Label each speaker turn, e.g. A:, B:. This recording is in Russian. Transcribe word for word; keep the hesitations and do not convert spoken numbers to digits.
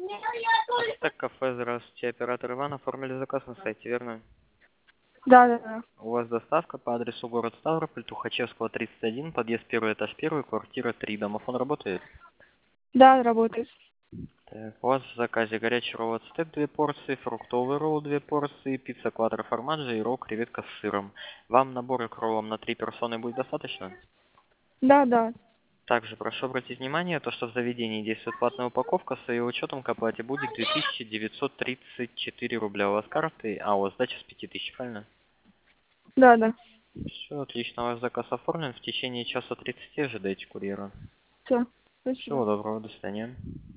A: Ацтек кафе, здравствуйте. Оператор Иван, оформили заказ на сайте, верно?
B: Да, да, да.
A: У вас доставка по адресу город Ставрополь, Тухачевского, тридцать один, подъезд первый, этаж первый, квартира три. Домофон работает?
B: Да, работает.
A: Так, у вас в заказе горячий ролл ацтек две порции, фруктовый ролл две порции, пицца квадро формаджо и ролл креветка с сыром. Вам наборы к роллам на три персоны будет достаточно?
B: Да, да.
A: Также прошу обратить внимание, то, что в заведении действует платная упаковка, с ее учетом к оплате будет две тысячи девятьсот тридцать четыре рубля. У вас карты, а у вас сдача с пяти тысяч, правильно?
B: Да, да.
A: Все отлично, ваш заказ оформлен. В течение часа тридцати ожидайте курьера.
B: Все. Спасибо.
A: Всего доброго, до свидания.